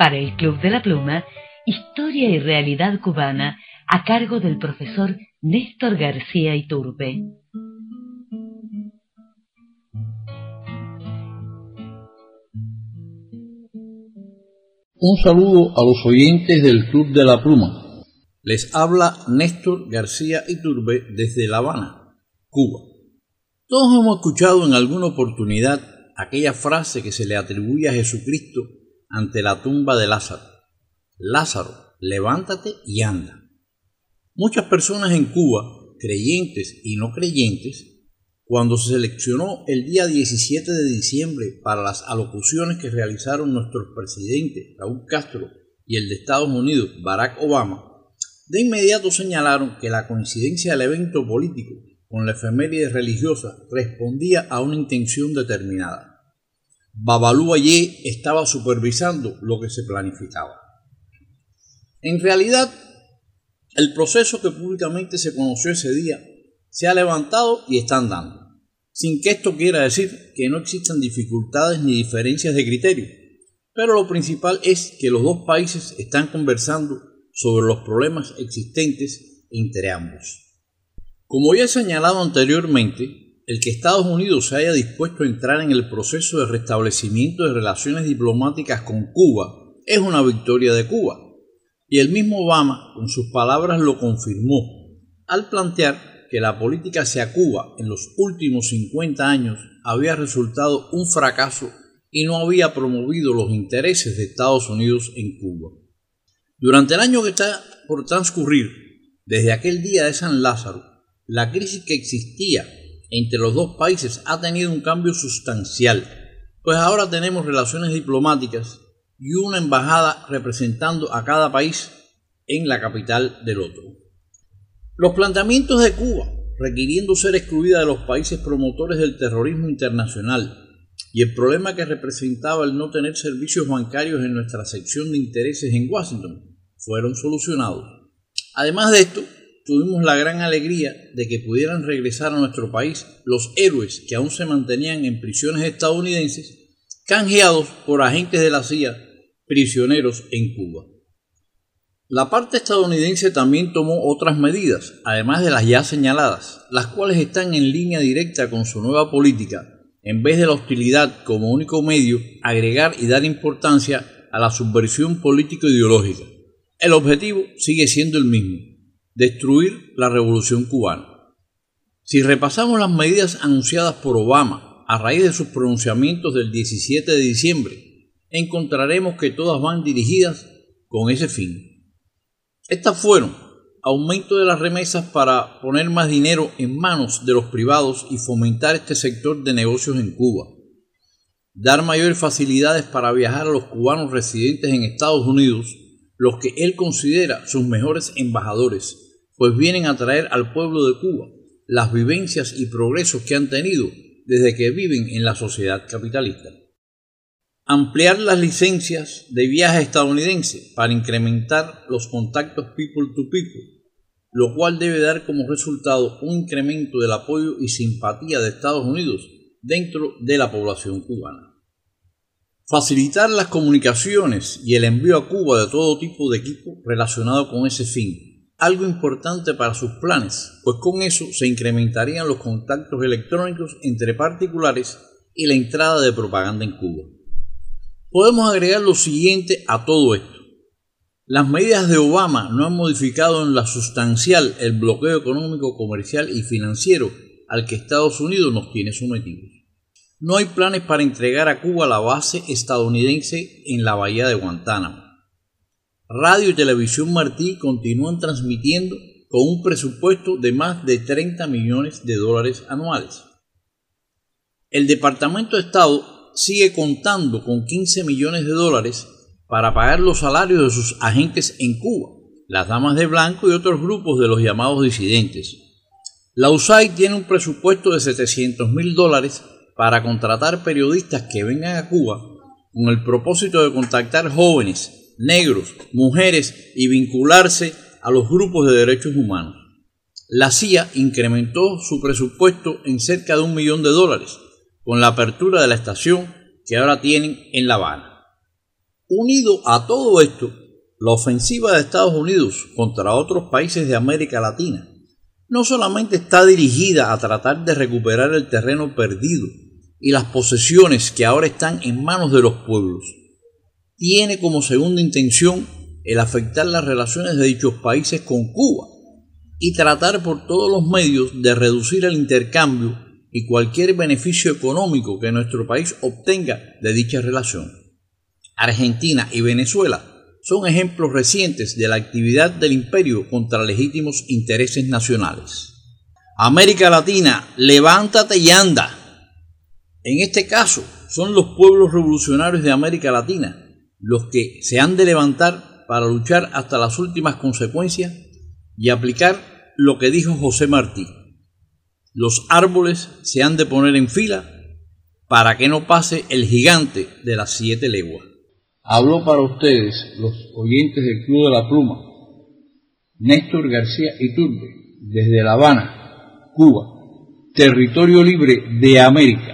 Para el Club de la Pluma, Historia y Realidad Cubana, a cargo del profesor Néstor García Iturbe. Un saludo a los oyentes del Club de la Pluma. Les habla Néstor García Iturbe desde La Habana, Cuba. Todos hemos escuchado en alguna oportunidad aquella frase que se le atribuye a Jesucristo ante la tumba de Lázaro: Lázaro, levántate y anda. Muchas personas en Cuba, creyentes y no creyentes, cuando se seleccionó el día 17 de diciembre para las alocuciones que realizaron nuestros presidentes Raúl Castro y el de Estados Unidos Barack Obama, de inmediato señalaron que la coincidencia del evento político con la efeméride religiosa respondía a una intención determinada. Babalú Ayé estaba supervisando lo que se planificaba. En realidad, el proceso que públicamente se conoció ese día se ha levantado y está andando, sin que esto quiera decir que no existan dificultades ni diferencias de criterio, pero lo principal es que los dos países están conversando sobre los problemas existentes entre ambos. Como ya he señalado anteriormente, el que Estados Unidos se haya dispuesto a entrar en el proceso de restablecimiento de relaciones diplomáticas con Cuba es una victoria de Cuba, y el mismo Obama con sus palabras lo confirmó al plantear que la política hacia Cuba en los últimos 50 años había resultado un fracaso y no había promovido los intereses de Estados Unidos en Cuba. Durante el año que está por transcurrir, desde aquel día de San Lázaro, la crisis que existía entre los dos países ha tenido un cambio sustancial, pues ahora tenemos relaciones diplomáticas y una embajada representando a cada país en la capital del otro. Los planteamientos de Cuba, requiriendo ser excluida de los países promotores del terrorismo internacional, y el problema que representaba el no tener servicios bancarios en nuestra sección de intereses en Washington, fueron solucionados. Además de esto, tuvimos la gran alegría de que pudieran regresar a nuestro país los héroes que aún se mantenían en prisiones estadounidenses, canjeados por agentes de la CIA, prisioneros en Cuba. La parte estadounidense también tomó otras medidas, además de las ya señaladas, las cuales están en línea directa con su nueva política, en vez de la hostilidad como único medio, agregar y dar importancia a la subversión político-ideológica. El objetivo sigue siendo el mismo: destruir la revolución cubana. Si repasamos las medidas anunciadas por Obama a raíz de sus pronunciamientos del 17 de diciembre, encontraremos que todas van dirigidas con ese fin. Estas fueron: aumento de las remesas para poner más dinero en manos de los privados y fomentar este sector de negocios en Cuba, dar mayores facilidades para viajar a los cubanos residentes en Estados Unidos, los que él considera sus mejores embajadores, pues vienen a traer al pueblo de Cuba las vivencias y progresos que han tenido desde que viven en la sociedad capitalista. Ampliar las licencias de viaje estadounidense para incrementar los contactos people to people, lo cual debe dar como resultado un incremento del apoyo y simpatía de Estados Unidos dentro de la población cubana. Facilitar las comunicaciones y el envío a Cuba de todo tipo de equipo relacionado con ese fin, algo importante para sus planes, pues con eso se incrementarían los contactos electrónicos entre particulares y la entrada de propaganda en Cuba. Podemos agregar lo siguiente a todo esto: las medidas de Obama no han modificado en la sustancial el bloqueo económico, comercial y financiero al que Estados Unidos nos tiene sometidos. No hay planes para entregar a Cuba la base estadounidense en la bahía de Guantánamo. Radio y Televisión Martí continúan transmitiendo con un presupuesto de más de $30 millones anuales. El Departamento de Estado sigue contando con $15 millones para pagar los salarios de sus agentes en Cuba, las damas de blanco y otros grupos de los llamados disidentes. La USAID tiene un presupuesto de $700,000 para contratar periodistas que vengan a Cuba con el propósito de contactar jóvenes, negros, mujeres y vincularse a los grupos de derechos humanos. La CIA incrementó su presupuesto en cerca de $1 millón con la apertura de la estación que ahora tienen en La Habana. Unido a todo esto, la ofensiva de Estados Unidos contra otros países de América Latina no solamente está dirigida a tratar de recuperar el terreno perdido y las posesiones que ahora están en manos de los pueblos, tiene como segunda intención el afectar las relaciones de dichos países con Cuba y tratar por todos los medios de reducir el intercambio y cualquier beneficio económico que nuestro país obtenga de dicha relación. Argentina y Venezuela son ejemplos recientes de la actividad del imperio contra legítimos intereses nacionales. América Latina, levántate y anda. En este caso, son los pueblos revolucionarios de América Latina los que se han de levantar para luchar hasta las últimas consecuencias y aplicar lo que dijo José Martí: los árboles se han de poner en fila para que no pase el gigante de las 7 leguas. Habló para ustedes, los oyentes del Club de la Pluma, Néstor García Iturbe, desde La Habana, Cuba, territorio libre de América.